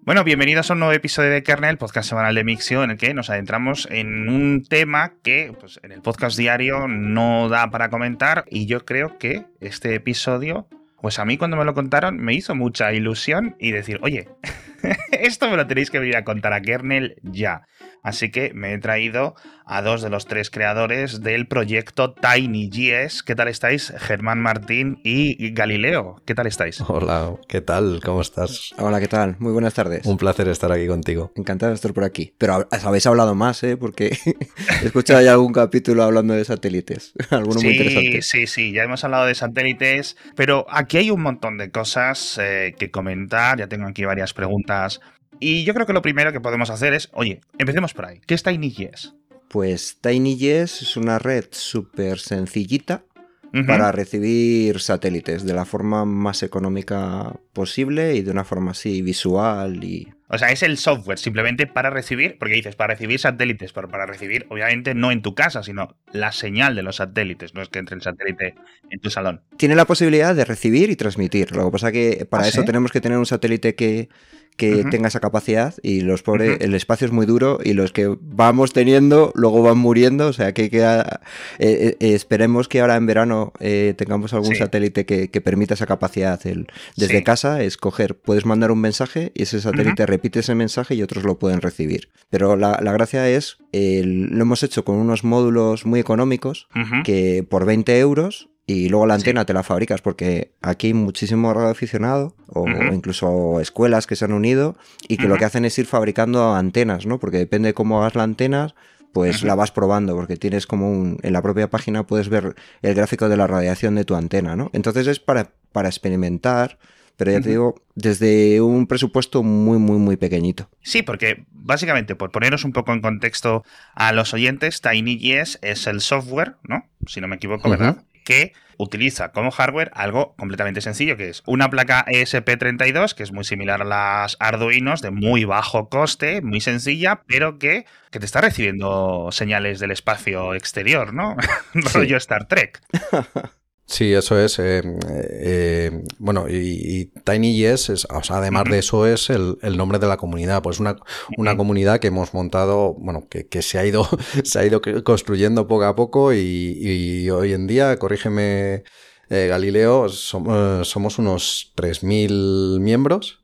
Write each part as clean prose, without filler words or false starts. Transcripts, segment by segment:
Bueno, bienvenidos a un nuevo episodio de Kernel, podcast semanal de Mixio, en el que nos adentramos en un tema que pues, en el podcast diario no da para comentar, y yo creo que este episodio, pues a mí cuando me lo contaron me hizo mucha ilusión y decir, oye, esto me lo tenéis que venir a contar a Kernel ya. Así que me he traído a dos de los tres creadores del proyecto TinyJS. ¿Qué tal estáis? Germán Martín y Galileo. ¿Qué tal estáis? Hola, ¿qué tal? ¿Cómo estás? Hola, ¿qué tal? Muy buenas tardes. Un placer estar aquí contigo. Encantado de estar por aquí. Pero habéis hablado más, ¿eh? Porque he escuchado ya algún capítulo hablando de satélites. Alguno muy interesante. Sí, ya hemos hablado de satélites, pero aquí hay un montón de cosas que comentar. Ya tengo aquí varias preguntas. Y yo creo que lo primero que podemos hacer es, oye, empecemos por ahí. ¿Qué es TinyJS? Pues TinyJS es una red súper sencillita para recibir satélites de la forma más económica posible y de una forma así visual y... O sea, es el software simplemente para recibir, porque dices, para recibir satélites, pero para recibir, obviamente, no en tu casa, sino la señal de los satélites, no es que entre el satélite en tu salón. Tiene la posibilidad de recibir y transmitir. Lo que pasa es que para eso tenemos que tener un satélite que tenga esa capacidad, y los pobres, el espacio es muy duro y los que vamos teniendo luego van muriendo, o sea que esperemos que ahora en verano tengamos algún satélite que permita esa capacidad. Desde casa puedes mandar un mensaje y ese satélite repite ese mensaje y otros lo pueden recibir. Pero la gracia es, lo hemos hecho con unos módulos muy económicos que por 20 euros... Y luego la antena te la fabricas, porque aquí hay muchísimo radioaficionado o incluso escuelas que se han unido y que lo que hacen es ir fabricando antenas, ¿no? Porque depende de cómo hagas la antena, pues la vas probando, porque tienes como en la propia página puedes ver el gráfico de la radiación de tu antena, ¿no? Entonces es para experimentar, pero ya te digo, desde un presupuesto muy, muy, muy pequeñito. Sí, porque básicamente, por poneros un poco en contexto a los oyentes, TinyJS es el software, ¿no? Si no me equivoco, ¿verdad? Que utiliza como hardware algo completamente sencillo, que es una placa ESP32, que es muy similar a las Arduinos, de muy bajo coste, muy sencilla, pero que te está recibiendo señales del espacio exterior, ¿no? Rollo Star Trek. Sí, eso es. Bueno, y TinyJS, o sea, además de eso, es el nombre de la comunidad. Pues una comunidad que hemos montado, bueno, que se ha ido construyendo poco a poco y hoy en día, corrígeme, Galileo, somos unos 3.000 miembros.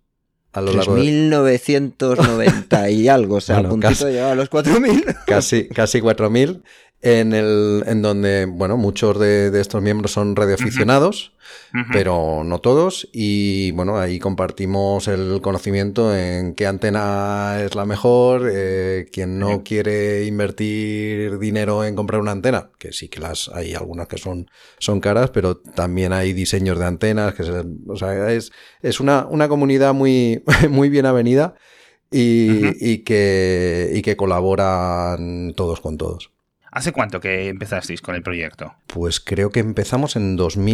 3.990 y algo, o sea, bueno, a puntito de llegar a los 4.000. Casi 4.000. En donde, bueno, muchos de estos miembros son radioaficionados, pero no todos, y bueno, ahí compartimos el conocimiento en qué antena es la mejor, quien no quiere invertir dinero en comprar una antena, que sí que hay algunas que son caras, pero también hay diseños de antenas, o sea, es una comunidad muy, muy bien avenida y que colaboran todos con todos. ¿Hace cuánto que empezasteis con el proyecto? Pues creo que empezamos en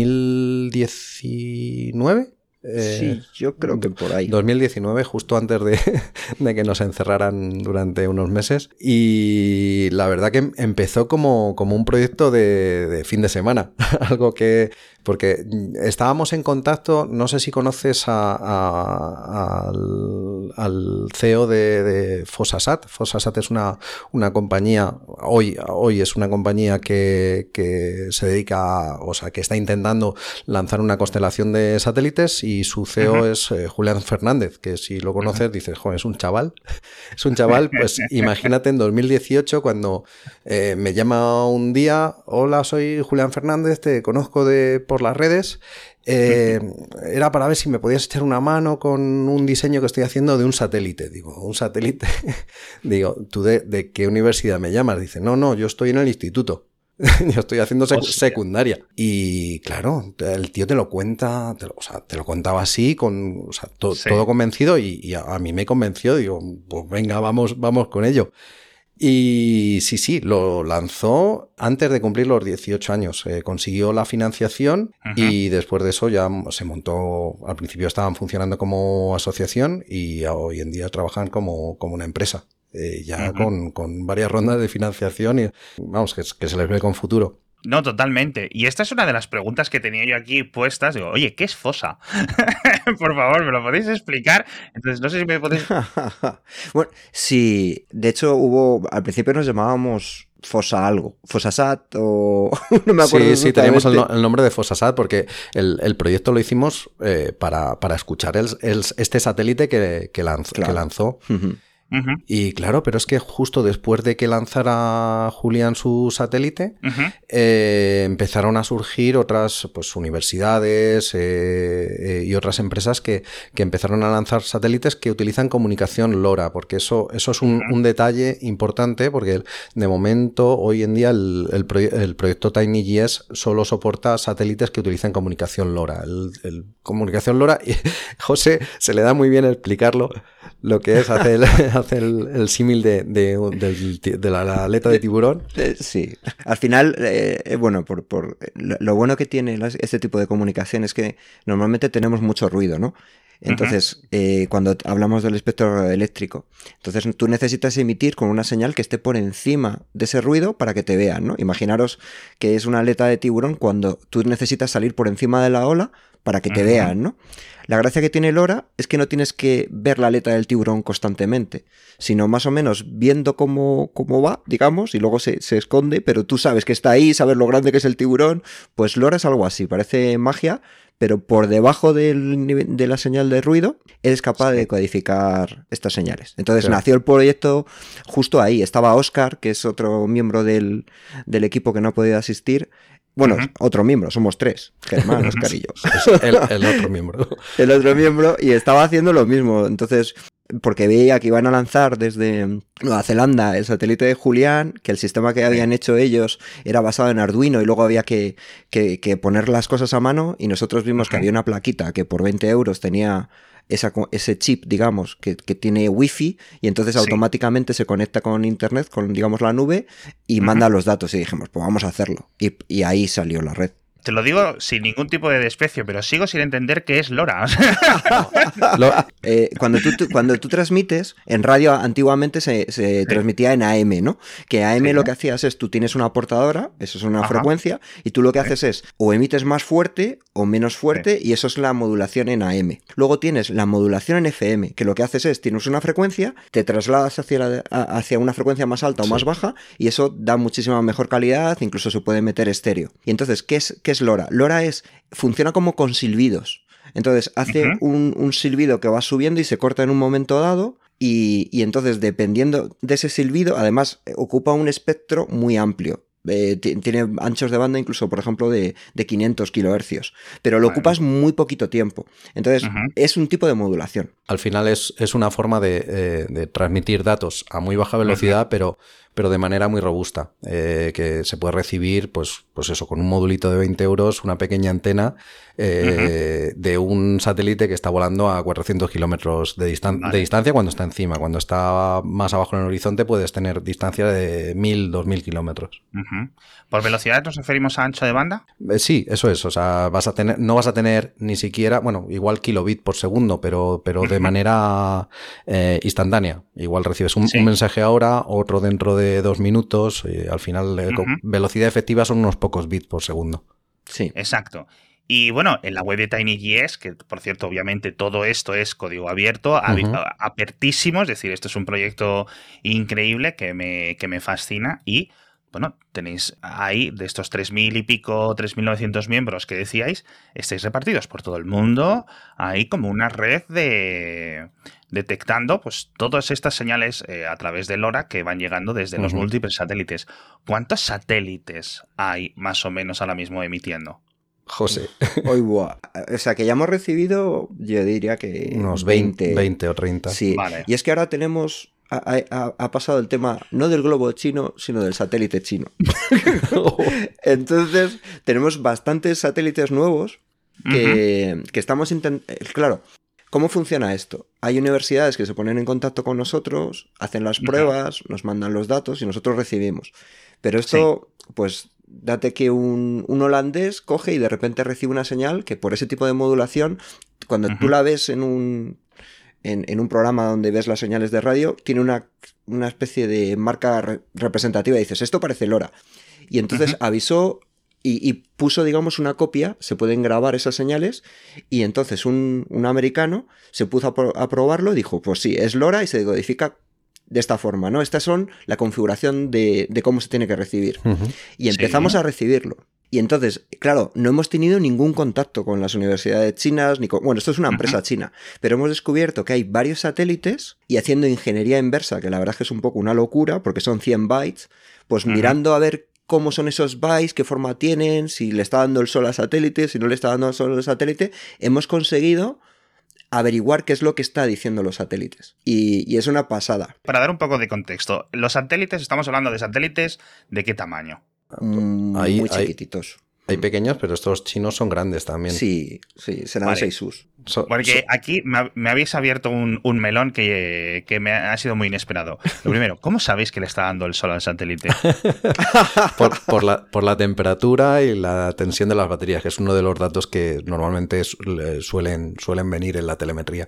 2019. Sí, yo creo que por ahí. 2019, justo antes de que nos encerraran durante unos meses. Y la verdad que empezó como un proyecto de fin de semana. Algo que... Porque estábamos en contacto, no sé si conoces al CEO de Fosasat. Fosasat es una compañía, hoy es una compañía que se dedica, o sea, que está intentando lanzar una constelación de satélites, y su CEO es Julián Fernández, que si lo conoces dices, joder, es un chaval. Es un chaval, pues imagínate en 2018 cuando me llama un día, hola, soy Julián Fernández, te conozco por las redes, era para ver si me podías echar una mano con un diseño que estoy haciendo de un satélite. Digo, ¿un satélite? Digo, ¿tú de qué universidad me llamas? Dice, no, yo estoy en el instituto. Yo estoy haciendo secundaria. Y claro, el tío te lo cuenta, te lo contaba así, todo convencido, y a mí me convenció. Digo, pues venga, vamos con ello. Y sí, lo lanzó antes de cumplir los 18 años. Consiguió la financiación y después de eso ya se montó. Al principio estaban funcionando como asociación y hoy en día trabajan como una empresa. Ya con varias rondas de financiación y vamos, que se les ve con futuro. No, totalmente. Y esta es una de las preguntas que tenía yo aquí puestas. Digo, oye, ¿qué es FOSA? Por favor, ¿me lo podéis explicar? Entonces, no sé si me podéis... Bueno, sí, de hecho al principio nos llamábamos Fosa algo, Fosasat o... no me acuerdo. Sí, teníamos el nombre de Fosasat porque el proyecto lo hicimos para escuchar este satélite que lanzó. Uh-huh. Y claro, pero es que justo después de que lanzara Julián su satélite, empezaron a surgir otras pues, universidades y otras empresas que empezaron a lanzar satélites que utilizan comunicación LoRa, porque eso es un detalle importante, porque de momento, hoy en día, el proyecto TinyGS solo soporta satélites que utilizan comunicación LoRa. Comunicación LoRa, y José se le da muy bien explicarlo, lo que es hacer el símil de la aleta de tiburón. Sí, al final, bueno, lo bueno que tiene este tipo de comunicación es que normalmente tenemos mucho ruido, ¿no? Entonces, cuando hablamos del espectro eléctrico, entonces tú necesitas emitir con una señal que esté por encima de ese ruido para que te vean, ¿no? Imaginaros que es una aleta de tiburón cuando tú necesitas salir por encima de la ola para que te vean, ¿no? La gracia que tiene LoRa es que no tienes que ver la aleta del tiburón constantemente, sino más o menos viendo cómo va, digamos, y luego se esconde, pero tú sabes que está ahí, sabes lo grande que es el tiburón. Pues LoRa es algo así, parece magia, pero por debajo de la señal de ruido eres capaz de codificar estas señales. Entonces nació el proyecto justo ahí. Estaba Óscar, que es otro miembro del equipo que no ha podido asistir. Bueno, otro miembro, somos 3, Germán, Óscar y yo. El otro miembro. El otro miembro, y estaba haciendo lo mismo. Entonces, porque veía que iban a lanzar desde Nueva Zelanda el satélite de Julián, que el sistema que habían hecho ellos era basado en Arduino y luego había que poner las cosas a mano, y nosotros vimos que había una plaquita que por 20 euros tenía ese chip, digamos, que tiene wifi, y entonces automáticamente se conecta con internet, con, digamos, la nube, y manda los datos, y dijimos, pues vamos a hacerlo, y ahí salió la red. Te lo digo sin ningún tipo de desprecio, pero sigo sin entender qué es LoRa. Cuando tú transmites, en radio antiguamente se transmitía en AM, ¿no? Que AM lo que hacías es, tú tienes una portadora, eso es una frecuencia, y tú lo que haces es, o emites más fuerte o menos fuerte, y eso es la modulación en AM. Luego tienes la modulación en FM, que lo que haces es, tienes una frecuencia, te trasladas hacia una frecuencia más alta o más baja, y eso da muchísima mejor calidad, incluso se puede meter estéreo. Y entonces, ¿qué es LoRa? LoRa funciona como con silbidos. Entonces hace un silbido que va subiendo y se corta en un momento dado, y entonces, dependiendo de ese silbido, además ocupa un espectro muy amplio. Tiene anchos de banda incluso, por ejemplo, de 500 kilohercios, pero lo ocupas muy poquito tiempo. Entonces, es un tipo de modulación. Al final es una forma de transmitir datos a muy baja velocidad, pero de manera muy robusta, que se puede recibir, pues eso, con un modulito de 20 euros, una pequeña antena de un satélite que está volando a 400 kilómetros de distancia cuando está encima. Cuando está más abajo en el horizonte puedes tener distancia de 1000, 2000 kilómetros. ¿Por velocidad nos referimos a ancho de banda? Sí, eso es. O sea, no vas a tener ni siquiera, bueno, igual kilobit por segundo, pero de manera instantánea. Igual recibes un mensaje ahora, otro dentro de 2 minutos. Al final, velocidad efectiva son unos pocos bits por segundo. Sí. Exacto. Y bueno, en la web de TinyGS, que por cierto, obviamente todo esto es código abierto, apertísimo, es decir, esto es un proyecto increíble que me fascina, y bueno, tenéis ahí de estos 3.000 y pico, 3.900 miembros que decíais, estáis repartidos por todo el mundo, hay como una red detectando pues todas estas señales a través de LoRa que van llegando desde los múltiples satélites. ¿Cuántos satélites hay más o menos ahora mismo emitiendo? José. O sea, que ya hemos recibido, yo diría que unos 20 o 30. Sí, vale. Y es que ahora tenemos... Ha pasado el tema no del globo chino, sino del satélite chino. Entonces, tenemos bastantes satélites nuevos que estamos intentando... Claro, ¿cómo funciona esto? Hay universidades que se ponen en contacto con nosotros, hacen las pruebas, nos mandan los datos y nosotros recibimos. Pero esto, pues... Date que un holandés coge y de repente recibe una señal que por ese tipo de modulación, cuando tú la ves en un programa donde ves las señales de radio, tiene una especie de marca representativa y dices, esto parece LoRa. Y entonces avisó y puso, digamos, una copia, se pueden grabar esas señales, y entonces un americano se puso a probarlo, dijo, pues sí, es LoRa y se decodifica de esta forma, ¿no? Estas son la configuración de cómo se tiene que recibir. Y empezamos a recibirlo. Y entonces, claro, no hemos tenido ningún contacto con las universidades chinas, ni con... Bueno, esto es una empresa china, pero hemos descubierto que hay varios satélites y haciendo ingeniería inversa, que la verdad es que es un poco una locura, porque son 100 bytes, pues mirando a ver cómo son esos bytes, qué forma tienen, si le está dando el sol al satélite, si no le está dando el sol al satélite, hemos conseguido averiguar qué es lo que está diciendo los satélites. Y es una pasada. Para dar un poco de contexto, los satélites, estamos hablando de satélites ¿de qué tamaño? Muy chiquititos. Hay pequeños, pero estos chinos son grandes también. Sí, serán 6 US. Porque aquí me habéis abierto un melón que me ha sido muy inesperado. Lo primero, ¿cómo sabéis que le está dando el sol al satélite? por la temperatura y la tensión de las baterías, que es uno de los datos que normalmente suelen venir en la telemetría.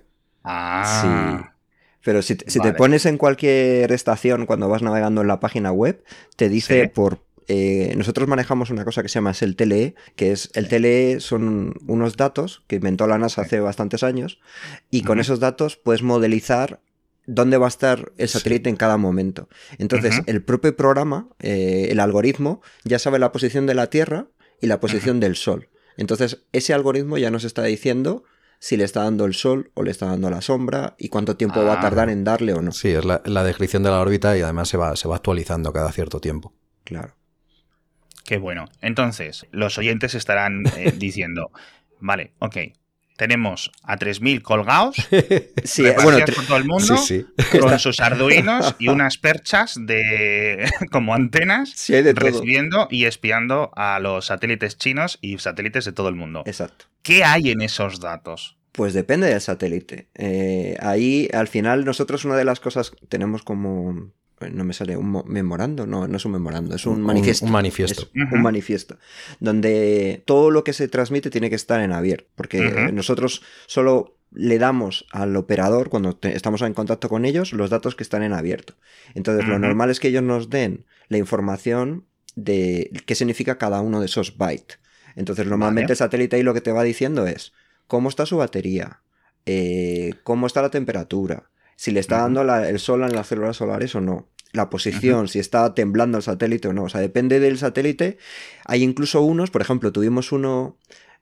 Ah. Sí. Pero si te pones en cualquier estación cuando vas navegando en la página web, te dice nosotros manejamos una cosa que se llama el TLE, que es el TLE son unos datos que inventó la NASA hace bastantes años y con esos datos puedes modelizar dónde va a estar el satélite en cada momento. Entonces, el propio programa, el algoritmo, ya sabe la posición de la Tierra y la posición del Sol. Entonces, ese algoritmo ya nos está diciendo si le está dando el sol o le está dando la sombra y cuánto tiempo va a tardar en darle o no. Sí, es la descripción de la órbita y además se va actualizando cada cierto tiempo. Claro. Qué bueno. Entonces, los oyentes estarán diciendo, vale, ok, tenemos a 3.000 colgados por todo el mundo con sus arduinos y unas perchas como antenas recibiendo y espiando a los satélites chinos y satélites de todo el mundo. Exacto. ¿Qué hay en esos datos? Pues depende del satélite. Ahí, al final, nosotros una de las cosas tenemos como... No me sale un memorando, no es un memorando, es un manifiesto. Un manifiesto. Es un manifiesto, donde todo lo que se transmite tiene que estar en abierto, porque nosotros solo le damos al operador, cuando estamos en contacto con ellos, los datos que están en abierto. Entonces, lo normal es que ellos nos den la información de qué significa cada uno de esos bytes. Entonces, normalmente el satélite ahí lo que te va diciendo es cómo está su batería, cómo está la temperatura, si le está dando el sol en las células solares o no, la posición, si está temblando el satélite o no. O sea, depende del satélite. Hay incluso unos, por ejemplo, tuvimos uno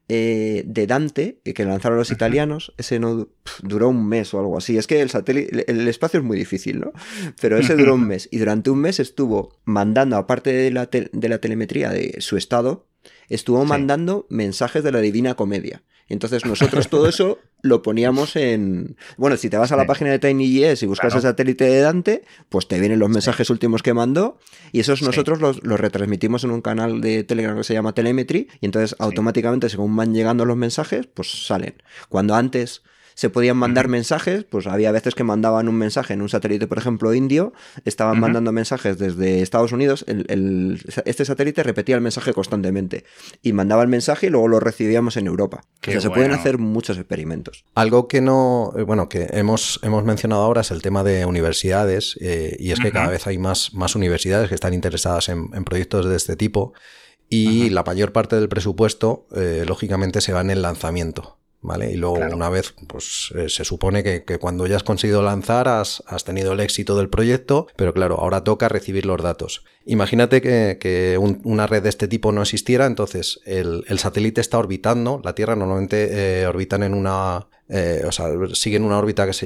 de Dante, que lanzaron los italianos. Ese no duró un mes o algo así. Es que el espacio es muy difícil, ¿no? Pero ese duró un mes. Y durante un mes estuvo mandando, aparte de la telemetría de su estado, estuvo mandando mensajes de la Divina Comedia. Entonces nosotros todo eso lo poníamos en... Bueno, si te vas a la página de TinyJS y buscas el satélite de Dante, pues te vienen los mensajes últimos que mandó y esos nosotros los retransmitimos en un canal de Telegram que se llama Telemetry y entonces automáticamente según van llegando los mensajes, pues salen. Cuando antes se podían mandar mensajes, pues había veces que mandaban un mensaje en un satélite, por ejemplo, indio, estaban mandando mensajes desde Estados Unidos, este satélite repetía el mensaje constantemente y mandaba el mensaje y luego lo recibíamos en Europa. Se pueden hacer muchos experimentos. Algo que que hemos mencionado ahora es el tema de universidades y es que cada vez hay más universidades que están interesadas en proyectos de este tipo y la mayor parte del presupuesto, lógicamente, se va en el lanzamiento. ¿Vale? Y luego una vez, pues se supone que cuando ya has conseguido lanzar has tenido el éxito del proyecto, pero claro, ahora toca recibir los datos. Imagínate que una red de este tipo no existiera, entonces el satélite está orbitando, la Tierra normalmente orbitan en siguen una órbita que se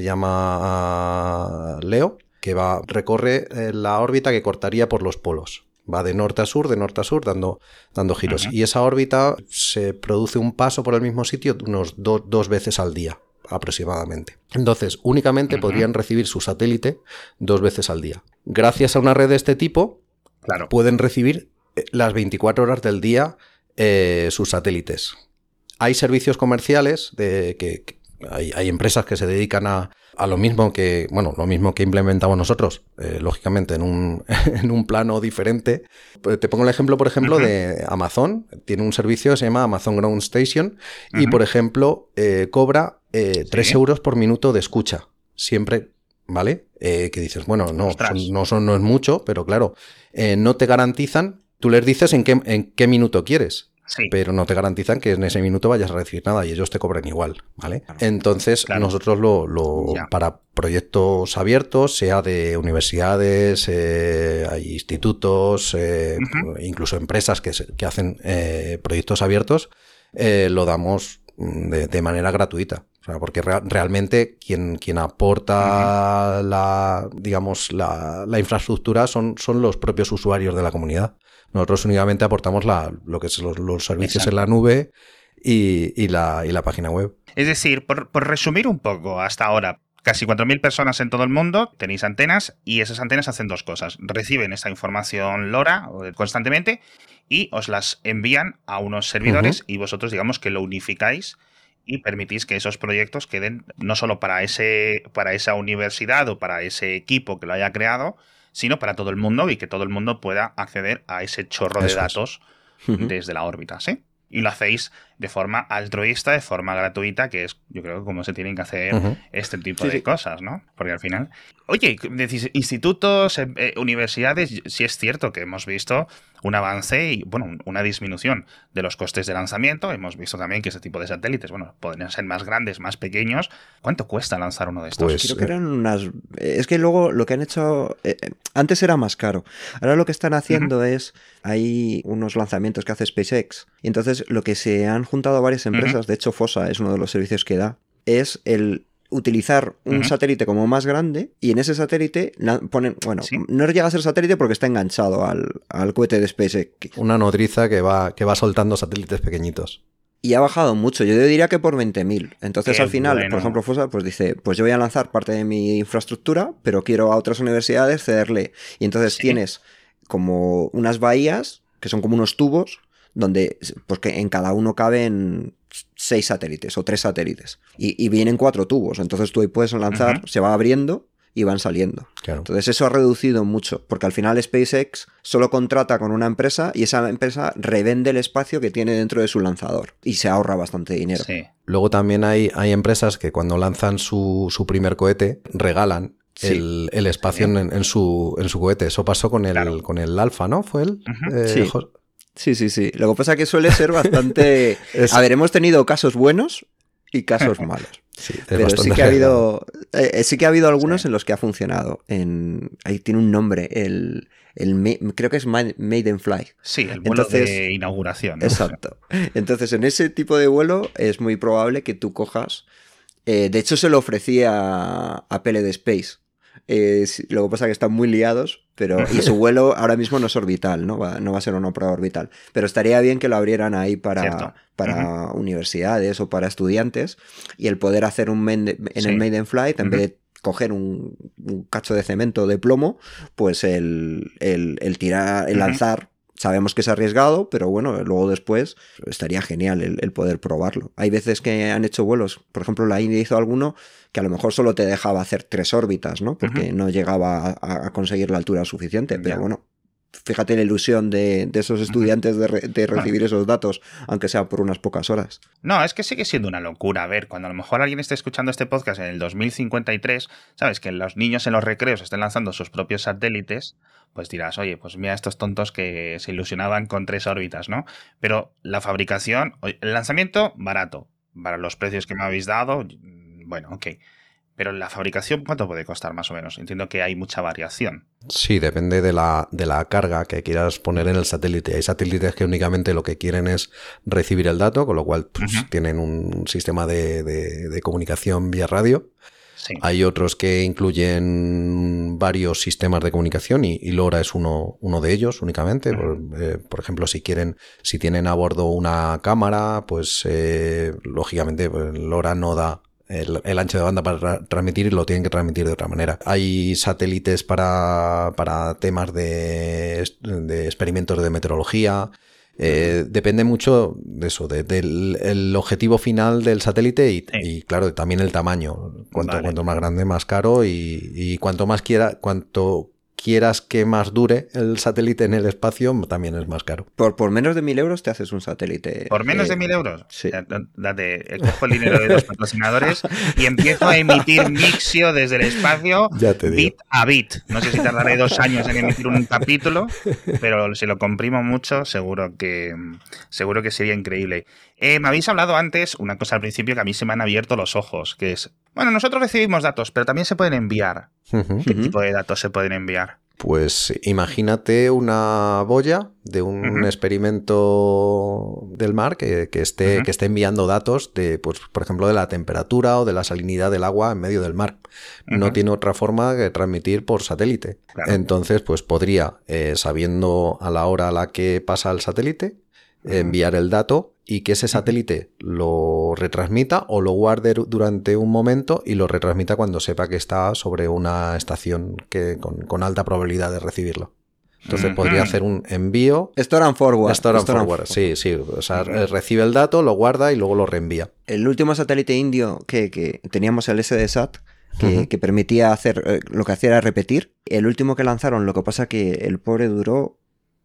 llama Leo, que recorre la órbita que cortaría por los polos. Va de norte a sur, dando giros. Y esa órbita se produce un paso por el mismo sitio unos dos veces al día, aproximadamente. Entonces, únicamente podrían recibir su satélite 2 veces al día. Gracias a una red de este tipo, pueden recibir las 24 horas del día sus satélites. Hay servicios comerciales hay empresas que se dedican a lo mismo que implementamos nosotros, lógicamente en un plano diferente. Te pongo el ejemplo, por ejemplo, de Amazon. Tiene un servicio que se llama Amazon Ground Station y, por ejemplo, cobra 3 euros por minuto de escucha. Siempre, ¿vale? Que dices, bueno, no es mucho, pero claro, no te garantizan Tú les dices en qué minuto quieres. Sí. Pero no te garantizan que en ese minuto vayas a recibir nada y ellos te cobren igual, ¿vale? Entonces, nosotros para proyectos abiertos, sea de universidades, hay institutos, incluso empresas que hacen proyectos abiertos, lo damos de manera gratuita. O sea, porque realmente quien aporta la infraestructura son los propios usuarios de la comunidad. Nosotros únicamente aportamos lo que son los servicios en la nube y la página web. Es decir, por resumir un poco, hasta ahora, casi 4.000 personas en todo el mundo tenéis antenas y esas antenas hacen dos cosas. Reciben esta información LoRa constantemente y os las envían a unos servidores y vosotros, digamos, que lo unificáis y permitís que esos proyectos queden no solo para esa universidad o para ese equipo que lo haya creado, sino para todo el mundo y que todo el mundo pueda acceder a ese chorro de datos desde la órbita, ¿sí? Y lo hacéis de forma altruista, de forma gratuita, que es, yo creo, como se tienen que hacer este tipo de cosas, ¿no? Porque al final... Oye, institutos, universidades, sí es cierto que hemos visto un avance y, bueno, una disminución de los costes de lanzamiento. Hemos visto también que ese tipo de satélites, bueno, podrían ser más grandes, más pequeños. ¿Cuánto cuesta lanzar uno de estos? Pues creo que eran unas... Es que luego lo que han hecho... antes era más caro. Ahora lo que están haciendo es... Hay unos lanzamientos que hace SpaceX. Y entonces lo que se han juntado varias empresas, de hecho FOSA es uno de los servicios que da, es el utilizar un satélite como más grande y en ese satélite ponen, bueno, no llega a ser satélite porque está enganchado al cohete de SpaceX. Una nodriza que va soltando satélites pequeñitos. Y ha bajado mucho, yo diría que por 20.000. Entonces al final, por ejemplo, FOSA pues dice, pues yo voy a lanzar parte de mi infraestructura, pero quiero a otras universidades cederle. Y entonces tienes como unas bahías, que son como unos tubos, donde pues que en cada uno caben 6 satélites o 3 satélites y vienen 4 tubos, entonces tú ahí puedes lanzar, se va abriendo y van saliendo. Claro. Entonces eso ha reducido mucho, porque al final SpaceX solo contrata con una empresa y esa empresa revende el espacio que tiene dentro de su lanzador y se ahorra bastante dinero. Sí. Luego también hay empresas que cuando lanzan su primer cohete regalan el espacio en su cohete. Eso pasó con el Alpha, ¿no? ¿Fue él? Sí. Lo que pasa es que suele ser bastante... A ver, hemos tenido casos buenos y casos malos. Sí, pero sí que ha habido algunos en los que ha funcionado. Ahí tiene un nombre, creo que es Maiden Fly. Sí, el vuelo de inauguración, ¿no? Exacto. Entonces, en ese tipo de vuelo es muy probable que tú cojas... de hecho, se lo ofrecía a PLD Space. Lo que pasa es que están muy liados, y su vuelo ahora mismo no es orbital, no va a ser una prueba orbital, pero estaría bien que lo abrieran ahí para universidades o para estudiantes y el poder hacer el Maiden Flight, en vez de coger un cacho de cemento de plomo, pues el lanzar. Sabemos que es arriesgado, pero bueno, luego después estaría genial el poder probarlo. Hay veces que han hecho vuelos, por ejemplo, la India hizo alguno que a lo mejor solo te dejaba hacer 3 órbitas, ¿no? Porque no llegaba a conseguir la altura suficiente, pero bueno, fíjate la ilusión de esos estudiantes de recibir esos datos, aunque sea por unas pocas horas. No, es que sigue siendo una locura. A ver, cuando a lo mejor alguien esté escuchando este podcast en el 2053, ¿sabes? Que los niños en los recreos estén lanzando sus propios satélites, pues dirás, oye, pues mira estos tontos que se ilusionaban con 3 órbitas, ¿no? Pero la fabricación, el lanzamiento, barato. Para los precios que me habéis dado, bueno, ok. Pero la fabricación, ¿cuánto puede costar más o menos? Entiendo que hay mucha variación. Sí, depende de la carga que quieras poner en el satélite. Hay satélites que únicamente lo que quieren es recibir el dato, con lo cual pues, tienen un sistema de comunicación vía radio. Sí. Hay otros que incluyen varios sistemas de comunicación y LoRa es uno de ellos únicamente. Por ejemplo, si tienen a bordo una cámara, pues lógicamente pues, LoRa no da el ancho de banda para transmitir y lo tienen que transmitir de otra manera. Hay satélites para temas de experimentos de meteorología. Depende mucho de eso, del objetivo final del satélite y claro, también el tamaño. Cuanto más grande, más caro y cuanto quieras que más dure el satélite en el espacio, también es más caro. Por menos de 1.000 euros te haces un satélite. ¿Por menos de 1.000 euros? Sí. Cojo el dinero de los patrocinadores y empiezo a emitir Mixio desde el espacio bit a bit. No sé si tardaré 2 años en emitir un capítulo, pero si lo comprimo mucho, seguro que sería increíble. Me habéis hablado antes, una cosa al principio que a mí se me han abierto los ojos, que es, bueno, nosotros recibimos datos, pero también se pueden enviar. ¿Qué tipo de datos se pueden enviar? Pues imagínate una boya de un experimento del mar que esté enviando datos de, pues, por ejemplo, de la temperatura o de la salinidad del agua en medio del mar. No tiene otra forma que transmitir por satélite. Claro. Entonces, pues podría, sabiendo a la hora a la que pasa el satélite, enviar el dato y que ese satélite lo retransmita o lo guarde durante un momento y lo retransmita cuando sepa que está sobre una estación con alta probabilidad de recibirlo. Entonces podría hacer un envío. Store and forward. Store and forward. Sí. O sea, recibe el dato, lo guarda y luego lo reenvía. El último satélite indio que teníamos, el SDSat, que permitía hacer, lo que hacía era repetir. El último que lanzaron, lo que pasa que el pobre duró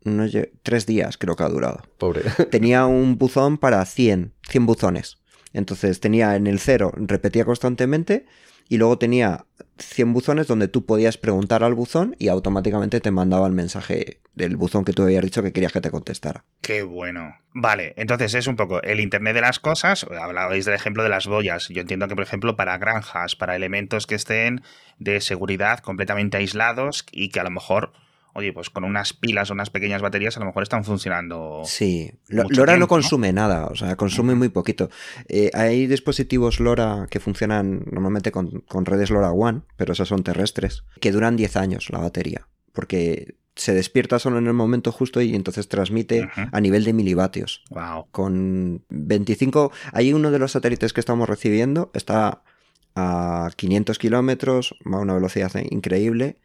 3 días, creo que ha durado. Pobre. Tenía un buzón para 100 buzones. Entonces tenía en el 0, repetía constantemente, y luego tenía 100 buzones donde tú podías preguntar al buzón y automáticamente te mandaba el mensaje del buzón que tú habías dicho que querías que te contestara. ¡Qué bueno! Vale, entonces es un poco el Internet de las cosas. Hablabais del ejemplo de las boyas. Yo entiendo que, por ejemplo, para granjas, para elementos que estén de seguridad completamente aislados y que a lo mejor... Oye, pues con unas pilas o unas pequeñas baterías a lo mejor están funcionando. Sí, LoRa no consume nada, o sea, consume muy poquito. Hay dispositivos LoRa que funcionan normalmente con redes LoRaWAN, pero esas son terrestres, que duran 10 años la batería, porque se despierta solo en el momento justo y entonces transmite a nivel de milivatios. Wow. Con 25... Hay uno de los satélites que estamos recibiendo, está a 500 kilómetros, a una velocidad increíble.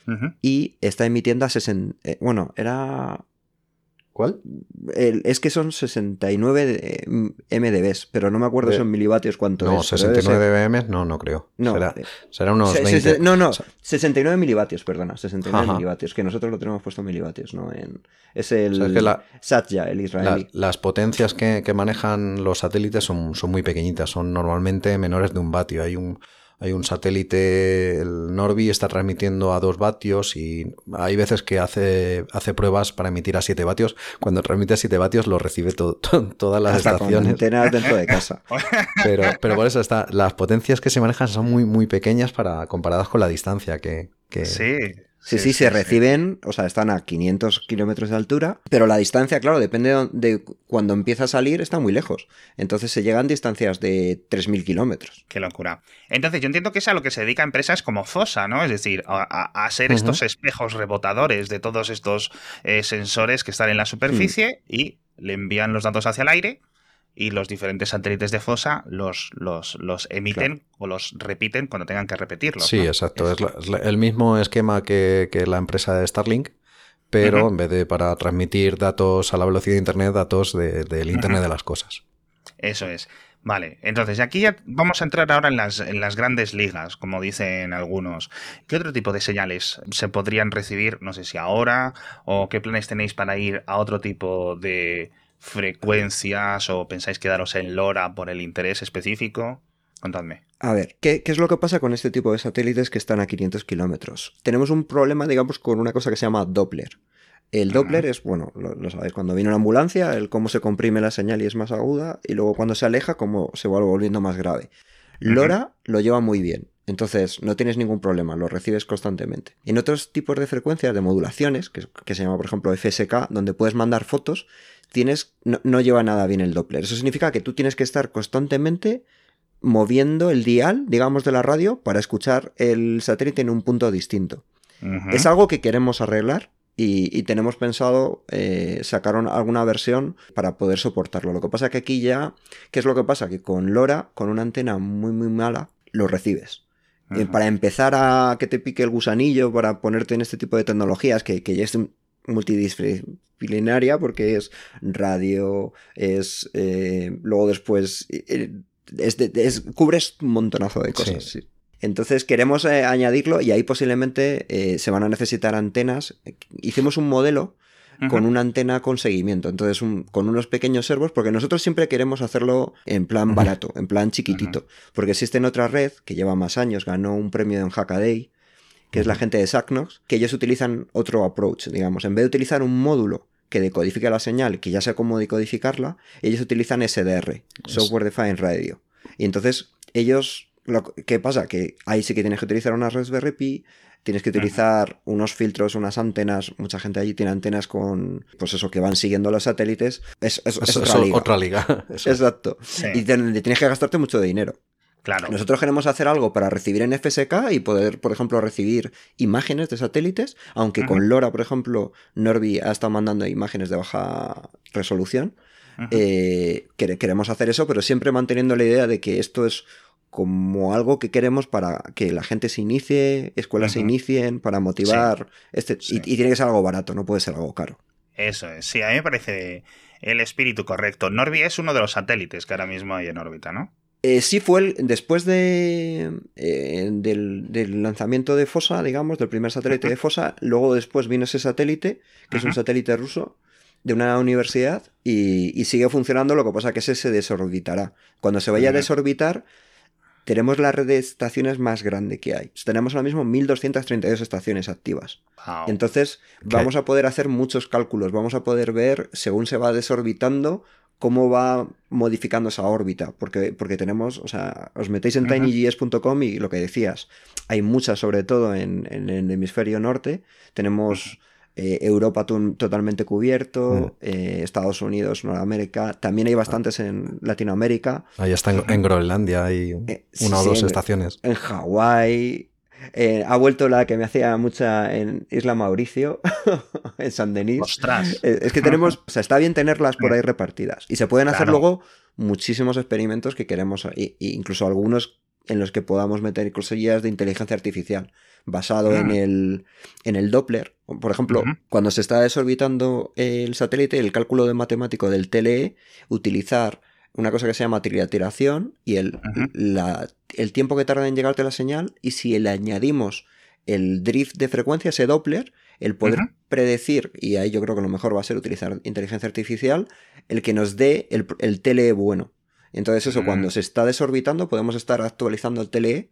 Y está emitiendo a 60... bueno, era... ¿Cuál? Es que son 69 MDBs, pero no me acuerdo si en milivatios cuánto no, es. 69 dBm, no creo. No, será unos 20. No, 69 milivatios, perdona. 69 milivatios, que nosotros lo tenemos puesto en milivatios, ¿no? Es el Satya, el israelí. Las potencias que manejan los satélites son muy pequeñitas, son normalmente menores de 1 vatio. Hay un satélite, el Norby, está transmitiendo a 2 vatios y hay veces que hace pruebas para emitir a 7 vatios. Cuando transmite a 7 vatios lo recibe todas las hasta estaciones. Con antenas dentro de casa. Pero por eso las potencias que se manejan son muy pequeñas comparadas con la distancia que... Sí, se reciben, o sea, están a 500 kilómetros de altura, pero la distancia, claro, depende de cuando empieza a salir, está muy lejos. Entonces se llegan distancias de 3.000 kilómetros. Qué locura. Entonces yo entiendo que es a lo que se dedica empresas como FOSSA, ¿no? Es decir, a ser estos espejos rebotadores de todos estos sensores que están en la superficie y le envían los datos hacia el aire. Y los diferentes satélites de FOSSA los emiten o los repiten cuando tengan que repetirlos. Sí, ¿no? Exacto. Es el mismo esquema que la empresa de Starlink, pero en vez de para transmitir datos a la velocidad de Internet, datos del Internet de las cosas. Eso es. Vale, entonces aquí ya vamos a entrar ahora en las grandes ligas, como dicen algunos. ¿Qué otro tipo de señales se podrían recibir? No sé si ahora, o qué planes tenéis para ir a otro tipo de frecuencias, o pensáis quedaros en LoRa por el interés específico. Contadme. A ver, ¿qué es lo que pasa con este tipo de satélites que están a 500 kilómetros? Tenemos un problema, digamos, con una cosa que se llama Doppler. El Doppler es, bueno, lo sabéis, cuando viene una ambulancia, el cómo se comprime la señal y es más aguda, y luego cuando se aleja, cómo se va volviendo más grave. LoRa lo lleva muy bien. Entonces no tienes ningún problema, lo recibes constantemente. En otros tipos de frecuencias, de modulaciones, que se llama por ejemplo FSK, donde puedes mandar fotos, no lleva nada bien el Doppler. Eso significa que tú tienes que estar constantemente moviendo el dial, digamos, de la radio para escuchar el satélite en un punto distinto. Es algo que queremos arreglar y tenemos pensado sacar alguna versión para poder soportarlo. Lo que pasa que aquí ya, ¿qué es lo que pasa? Que con LoRa, con una antena muy mala, lo recibes. Para empezar a que te pique el gusanillo, para ponerte en este tipo de tecnologías que ya es multidisciplinaria, porque es radio, luego después cubres un montonazo de cosas. Sí. Entonces queremos añadirlo y ahí posiblemente se van a necesitar antenas. Hicimos un modelo con una antena con seguimiento, entonces con unos pequeños servos, porque nosotros siempre queremos hacerlo en plan barato, en plan chiquitito, porque existe otra red que lleva más años, ganó un premio en Hackaday, que es la gente de Sacknox, que ellos utilizan otro approach, digamos, en vez de utilizar un módulo que decodifica la señal, que ya sé cómo decodificarla, ellos utilizan SDR, Software Defined Radio, y entonces ellos, ¿qué pasa? Que ahí sí que tienes que utilizar una Raspberry Pi, tienes que utilizar unos filtros, unas antenas. Mucha gente allí tiene antenas con, pues eso, que van siguiendo los satélites. Es otra liga. Eso. Exacto. Sí. Y tienes que gastarte mucho dinero. Claro. Nosotros queremos hacer algo para recibir en FSK y poder, por ejemplo, recibir imágenes de satélites, aunque con LoRa, por ejemplo, Norby ha estado mandando imágenes de baja resolución. Queremos hacer eso, pero siempre manteniendo la idea de que esto es como algo que queremos para que la gente se inicie, escuelas se inicien, para motivar. Y tiene que ser algo barato, no puede ser algo caro. Eso es, sí, a mí me parece el espíritu correcto. Norby es uno de los satélites que ahora mismo hay en órbita, ¿no? Sí, fue después del lanzamiento de Fossa, digamos, del primer satélite de Fossa, luego después vino ese satélite, que es un satélite ruso, de una universidad, y sigue funcionando, lo que pasa es que ese se desorbitará. Cuando se vaya a desorbitar, tenemos la red de estaciones más grande que hay. Tenemos ahora mismo 1.232 estaciones activas. Wow. Entonces, vamos a poder hacer muchos cálculos. Vamos a poder ver, según se va desorbitando, cómo va modificando esa órbita. Porque tenemos, o sea, os metéis en tinygs.com y lo que decías, hay muchas, sobre todo en el hemisferio norte. Tenemos Europa totalmente cubierto, Estados Unidos, Norteamérica, también hay bastantes en Latinoamérica. Ahí está en Groenlandia, hay una o dos estaciones. En Hawái, ha vuelto la que me hacía mucha en Isla Mauricio, en San Denis. ¡Ostras! Es que tenemos, o sea, está bien tenerlas por ahí repartidas. Y se pueden hacer luego muchísimos experimentos que queremos, incluso algunos en los que podamos meter cosillas de inteligencia artificial basado en el Doppler. Por ejemplo, cuando se está desorbitando el satélite, el cálculo matemático del TLE, utilizar una cosa que se llama trilateración y el tiempo que tarda en llegarte la señal, y si le añadimos el drift de frecuencia, ese Doppler, el poder predecir, y ahí yo creo que lo mejor va a ser utilizar inteligencia artificial, el que nos dé el TLE bueno. Entonces eso, cuando se está desorbitando, podemos estar actualizando el TLE,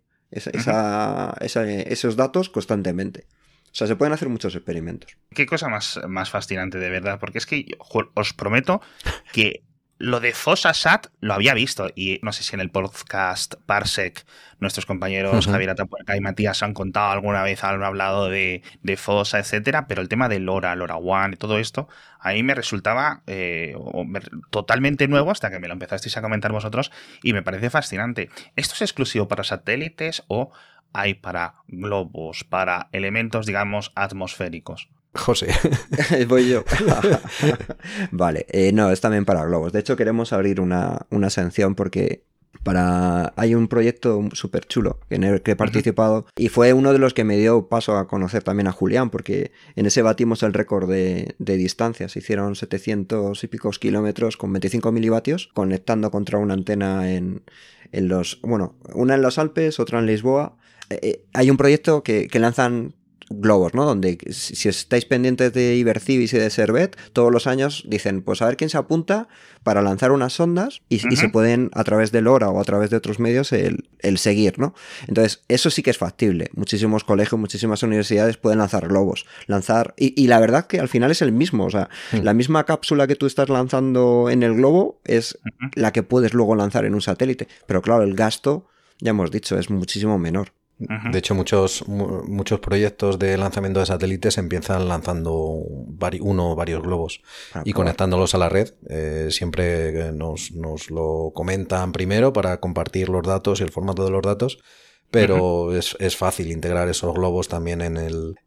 esos datos constantemente. O sea, se pueden hacer muchos experimentos. Qué cosa más fascinante, de verdad, porque es que os prometo que lo de FossaSat lo había visto, y no sé si en el podcast Parsec nuestros compañeros Javier Atapuerca y Matías han contado alguna vez, han hablado de Fossa, etcétera, pero el tema de LoRaWAN y todo esto, a mí me resultaba totalmente nuevo hasta que me lo empezasteis a comentar vosotros, y me parece fascinante. ¿Esto es exclusivo para satélites o hay para globos, para elementos, digamos, atmosféricos? José. Voy yo. Vale, no, es también para globos. De hecho, queremos abrir una sección porque hay un proyecto súper chulo en el que he participado y fue uno de los que me dio paso a conocer también a Julián, porque en ese batimos el récord de distancia. Se hicieron 700 y picos kilómetros con 25 milivatios conectando contra una antena en los... Bueno, una en los Alpes, otra en Lisboa. Hay un proyecto que lanzan globos, ¿no? Donde si estáis pendientes de Ibercibis y de Servet, todos los años dicen, pues a ver quién se apunta para lanzar unas sondas y se pueden, a través de LoRa o a través de otros medios, el seguir, ¿no? Entonces, eso sí que es factible. Muchísimos colegios, muchísimas universidades pueden lanzar globos. Y la verdad que al final es el mismo. O sea, la misma cápsula que tú estás lanzando en el globo es la que puedes luego lanzar en un satélite. Pero claro, el gasto, ya hemos dicho, es muchísimo menor. De hecho, muchos proyectos de lanzamiento de satélites empiezan lanzando uno o varios globos y conectándolos a la red. Siempre nos lo comentan primero para compartir los datos y el formato de los datos, pero es fácil integrar esos globos también en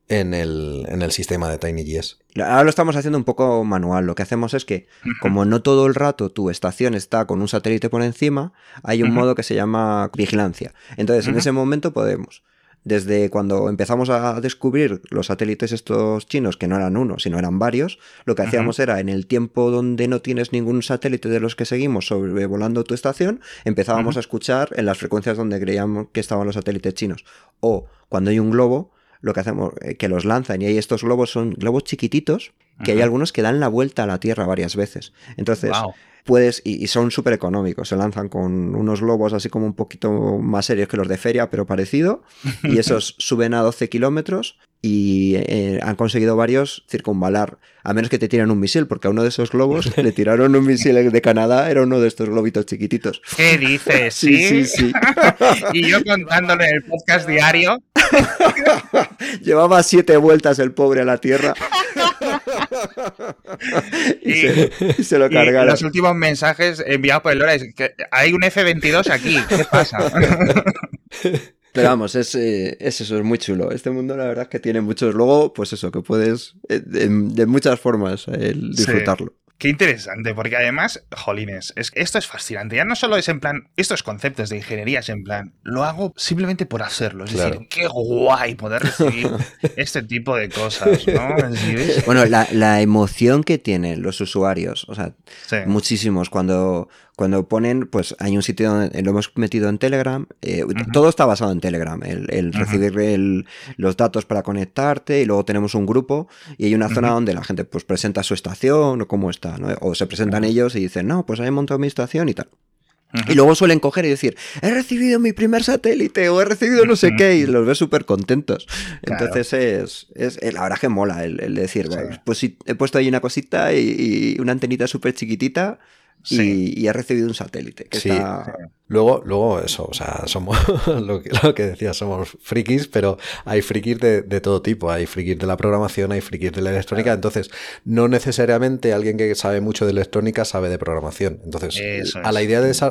el sistema de TinyJS. Ahora lo estamos haciendo un poco manual. Lo que hacemos es que, como no todo el rato tu estación está con un satélite por encima, hay un modo que se llama vigilancia. Entonces, en ese momento podemos desde cuando empezamos a descubrir los satélites estos chinos, que no eran uno, sino eran varios, lo que hacíamos era, en el tiempo donde no tienes ningún satélite de los que seguimos sobrevolando tu estación, empezábamos a escuchar en las frecuencias donde creíamos que estaban los satélites chinos. O cuando hay un globo, lo que hacemos que los lanzan, y ahí estos globos son globos chiquititos, que hay algunos que dan la vuelta a la Tierra varias veces. Entonces, puedes, y son súper económicos, se lanzan con unos globos así como un poquito más serios que los de feria, pero parecido, y esos suben a 12 kilómetros y han conseguido varios circunvalar, a menos que te tiren un misil, porque a uno de esos globos le tiraron un misil de Canadá, era uno de estos globitos chiquititos. ¿Qué dices? Sí. Y yo contándole en el podcast diario. Llevaba 7 vueltas el pobre a la Tierra. y se lo cargaron. Los últimos mensajes enviados por el Lora es que hay un F-22 aquí, ¿qué pasa? Pero vamos, es eso, es muy chulo. Este mundo la verdad es que tiene muchos. Luego, pues eso, que puedes de muchas formas disfrutarlo. Sí. Qué interesante, porque además, jolines, esto es fascinante. Ya no solo es en plan, estos conceptos de ingeniería es en plan, lo hago simplemente por hacerlo. Es decir, qué guay poder recibir este tipo de cosas, ¿no? Es decir, bueno, la emoción que tienen los usuarios, o sea, muchísimos, cuando ponen, pues hay un sitio donde lo hemos metido en Telegram, todo está basado en Telegram, el recibir los datos para conectarte, y luego tenemos un grupo y hay una zona donde la gente pues presenta su estación o cómo está, ¿no? O se presentan ellos y dicen, no, pues he montado mi estación y tal. Y luego suelen coger y decir, he recibido mi primer satélite o he recibido no sé qué, y los ves súper contentos. Entonces la verdad que mola el decir, pues sí, he puesto ahí una cosita y una antenita súper chiquitita. Y he recibido un satélite. Que está... Luego eso, o sea, somos lo que decía, somos frikis, pero hay frikis de todo tipo. Hay frikis de la programación, hay frikis de la electrónica. Entonces, no necesariamente alguien que sabe mucho de electrónica sabe de programación. Entonces, la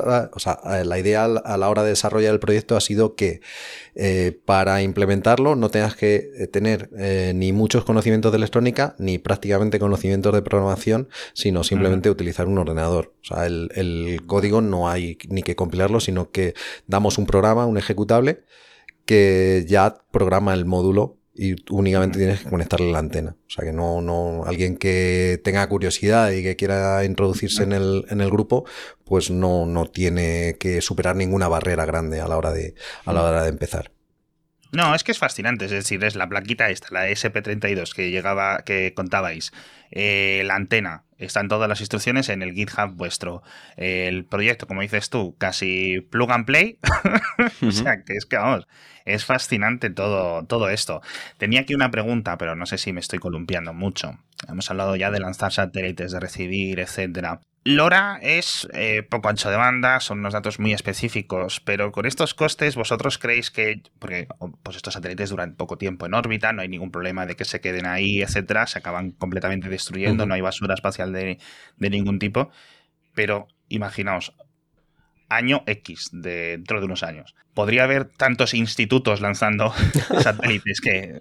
idea a la hora de desarrollar el proyecto ha sido que para implementarlo no tengas que tener ni muchos conocimientos de electrónica ni prácticamente conocimientos de programación, sino simplemente utilizar un ordenador. O sea, el código no hay ni que compilarlo, sino que damos un programa, un ejecutable, que ya programa el módulo y únicamente tienes que conectarle la antena. O sea, que no alguien que tenga curiosidad y que quiera introducirse en el grupo, pues no tiene que superar ninguna barrera grande a la hora de empezar. No, es que es fascinante, es decir, es la plaquita esta, la SP32 que contabais, la antena, están todas las instrucciones en el GitHub vuestro, el proyecto, como dices tú, casi plug and play, o sea, que vamos, es fascinante todo esto. Tenía aquí una pregunta, pero no sé si me estoy columpiando mucho. Hemos hablado ya de lanzar satélites, de recibir, etcétera. LoRa es poco ancho de banda, son unos datos muy específicos, pero con estos costes, ¿vosotros creéis que, porque pues estos satélites duran poco tiempo en órbita, no hay ningún problema de que se queden ahí, etcétera, se acaban completamente destruyendo, no hay basura espacial de ningún tipo, pero imaginaos, año X, dentro de unos años, podría haber tantos institutos lanzando satélites que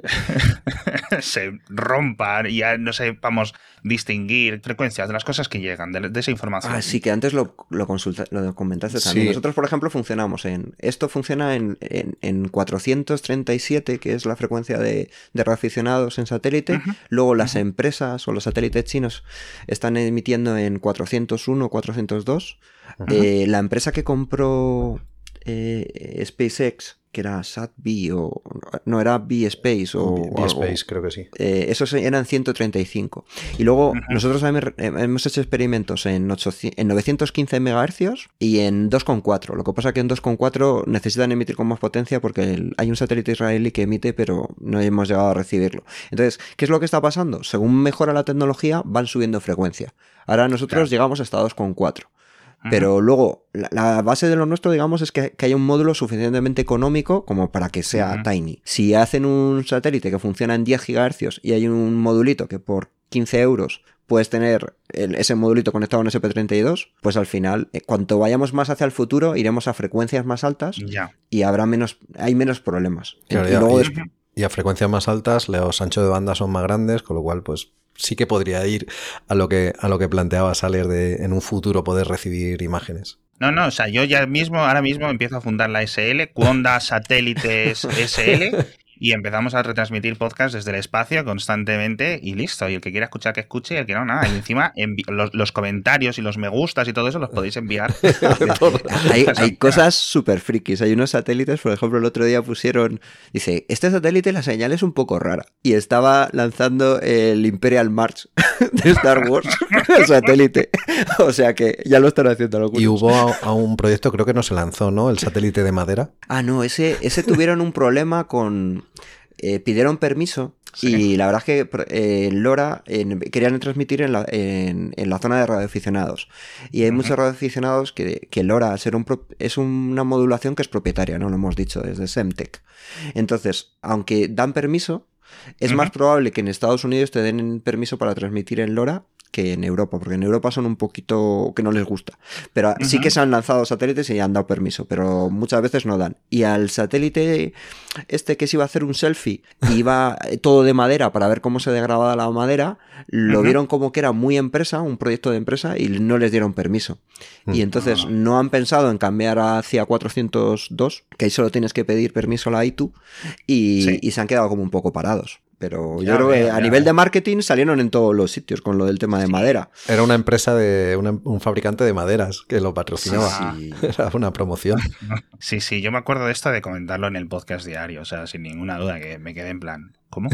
se rompan y ya no sepamos distinguir frecuencias de las cosas que llegan, de esa información. Sí, que antes lo comentaste también. Sí. Nosotros, por ejemplo, esto funciona en 437, que es la frecuencia de radioaficionados en satélite. Luego las empresas o los satélites chinos están emitiendo en 401, 402. La empresa que compró SpaceX, que era SatB o no era B-Space o B-Space, creo que sí. Esos eran 135. Y luego nosotros hemos hecho experimentos en 915 MHz y en 2,4. Lo que pasa es que en 2,4 necesitan emitir con más potencia porque hay un satélite israelí que emite, pero no hemos llegado a recibirlo. Entonces, ¿qué es lo que está pasando? Según mejora la tecnología, van subiendo frecuencia. Ahora nosotros llegamos hasta 2,4. Pero luego, la base de lo nuestro, digamos, es que haya un módulo suficientemente económico como para que sea tiny. Si hacen un satélite que funciona en 10 GHz y hay un modulito que por 15 euros puedes tener ese modulito conectado a un SP32, pues al final, cuanto vayamos más hacia el futuro, iremos a frecuencias más altas y hay menos problemas. Claro, y a frecuencias más altas, los anchos de banda son más grandes, con lo cual, pues sí que podría ir a lo que planteaba Saler de en un futuro poder recibir imágenes. No, o sea, yo ahora mismo empiezo a fundar la SL, Quonda Satélites SL, y empezamos a retransmitir podcast desde el espacio constantemente y listo. Y el que quiera escuchar, que escuche, y el que no, nada. Y encima los comentarios y los me gustas y todo eso los podéis enviar. Hay cosas súper frikis. Hay unos satélites, por ejemplo, el otro día pusieron, dice, este satélite la señal es un poco rara. Y estaba lanzando el Imperial March de Star Wars, el satélite. O sea que ya lo están haciendo algunos. Y hubo a un proyecto, creo que no se lanzó, ¿no? El satélite de madera. Ah, no, ese tuvieron un problema con... pidieron permiso y la verdad es que en LoRa querían transmitir en la zona de radioaficionados. Y hay muchos radioaficionados que LoRa es una modulación que es propietaria, ¿no? Lo hemos dicho, es de Semtech. Entonces, aunque dan permiso, es más probable que en Estados Unidos te den permiso para transmitir en LoRa que en Europa, porque en Europa son un poquito que no les gusta. Pero sí que se han lanzado satélites y han dado permiso, pero muchas veces no dan. Y al satélite que se iba a hacer un selfie y iba todo de madera para ver cómo se degradaba la madera, lo vieron como que era muy empresa, un proyecto de empresa, y no les dieron permiso. Y entonces no han pensado en cambiar hacia 402, que ahí solo tienes que pedir permiso a la ITU, y se han quedado como un poco parados. Pero yo creo que a nivel de marketing salieron en todos los sitios con lo del tema de madera. Era una empresa de un fabricante de maderas que lo patrocinaba. Sí. Era una promoción. Sí, yo me acuerdo de esto de comentarlo en el podcast diario. O sea, sin ninguna duda, que me quedé en plan, ¿cómo?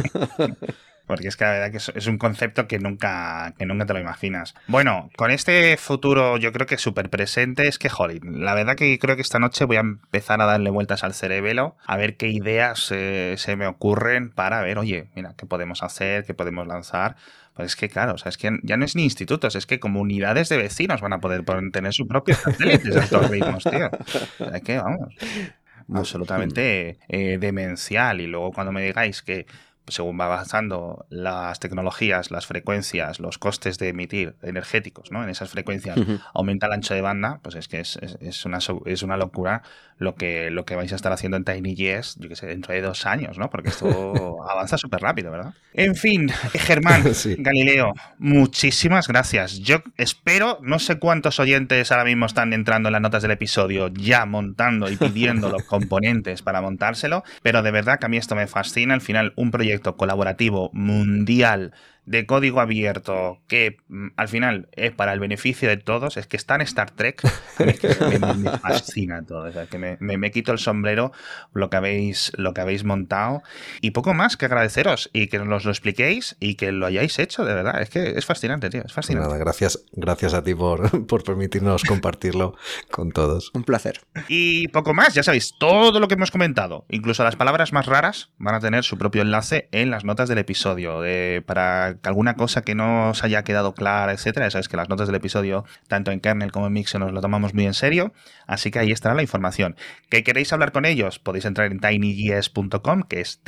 Porque es que la verdad que es un concepto que nunca te lo imaginas. Bueno, con este futuro yo creo que súper presente es que, joder, la verdad que creo que esta noche voy a empezar a darle vueltas al cerebelo, a ver qué ideas se me ocurren para ver, oye, mira, qué podemos hacer, qué podemos lanzar. Pues es que, claro, o sea, es que ya no es ni institutos, es que comunidades de vecinos van a poder tener sus propios satélites a estos ritmos, tío. O sea, es que, vamos, absolutamente demencial. Y luego cuando me digáis que según va avanzando las tecnologías, las frecuencias, los costes de emitir energéticos, ¿no? En esas frecuencias aumenta el ancho de banda, pues es que es una locura lo que vais a estar haciendo en TinyJS, yo que sé, dentro de 2 años, ¿no? Porque esto avanza súper rápido, ¿verdad? En fin, Germán, sí. Galileo, muchísimas gracias. Yo espero, no sé cuántos oyentes ahora mismo están entrando en las notas del episodio ya montando y pidiendo los componentes para montárselo, pero de verdad que a mí esto me fascina. Al final, un proyecto colaborativo mundial de código abierto que al final es para el beneficio de todos, es que está en Star Trek, a mí me fascina todo, o sea, que me quito el sombrero lo que habéis montado y poco más que agradeceros y que nos lo expliquéis y que lo hayáis hecho, de verdad, es que es fascinante, tío, es fascinante. Nada, gracias a ti por permitirnos compartirlo con todos. Un placer. Y poco más, ya sabéis, todo lo que hemos comentado, incluso las palabras más raras, van a tener su propio enlace en las notas del episodio, para alguna cosa que no os haya quedado clara, etcétera. Ya sabéis que las notas del episodio, tanto en Kernel como en Mixio, nos lo tomamos muy en serio, así que ahí estará la información. ¿Que queréis hablar con ellos? Podéis entrar en tinyjs.com, que es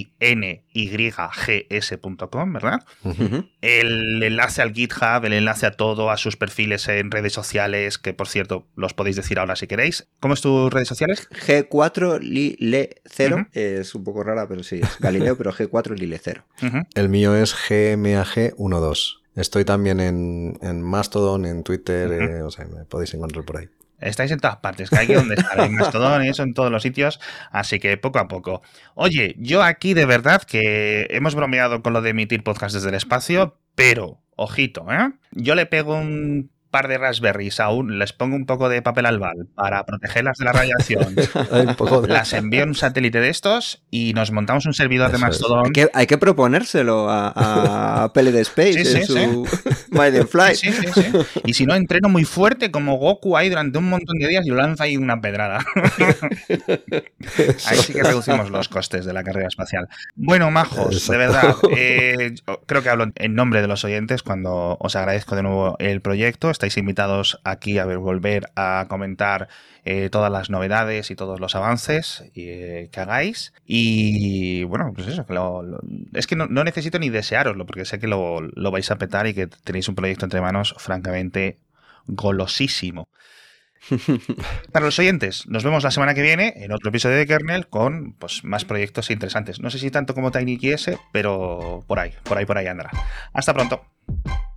tinygs.com, ¿verdad? El enlace al GitHub, el enlace a todo, a sus perfiles en redes sociales, que por cierto, los podéis decir ahora si queréis. ¿Cómo es tus redes sociales? G4Lile0, es un poco rara, pero sí, es Galileo, pero G4Lile0. El mío es GMAG12. Estoy también en Mastodon, en Twitter, o sea, me podéis encontrar por ahí. Estáis en todas partes, que aquí donde está, en Mastodon y eso, en todos los sitios, así que poco a poco. Oye, yo aquí de verdad que hemos bromeado con lo de emitir podcast desde el espacio, pero, ojito, yo le pego un par de raspberries aún, les pongo un poco de papel albal para protegerlas de la radiación, las envío en un satélite de estos y nos montamos un servidor de Mastodon. Hay que proponérselo a PLD Space en su Maiden Flight. Sí. Y si no, entreno muy fuerte como Goku ahí durante un montón de días y lo lanzo ahí una pedrada. Ahí sí que reducimos los costes de la carrera espacial. Bueno, majos, de verdad, creo que hablo en nombre de los oyentes cuando os agradezco de nuevo el proyecto. Estáis invitados aquí a volver a comentar todas las novedades y todos los avances que hagáis. Y bueno, pues eso, que es que no necesito ni deseároslo, porque sé que lo vais a petar y que tenéis un proyecto entre manos francamente golosísimo. Para los oyentes, nos vemos la semana que viene en otro episodio de Kernel con pues más proyectos interesantes. No sé si tanto como TinyJS, pero por ahí andará. Hasta pronto.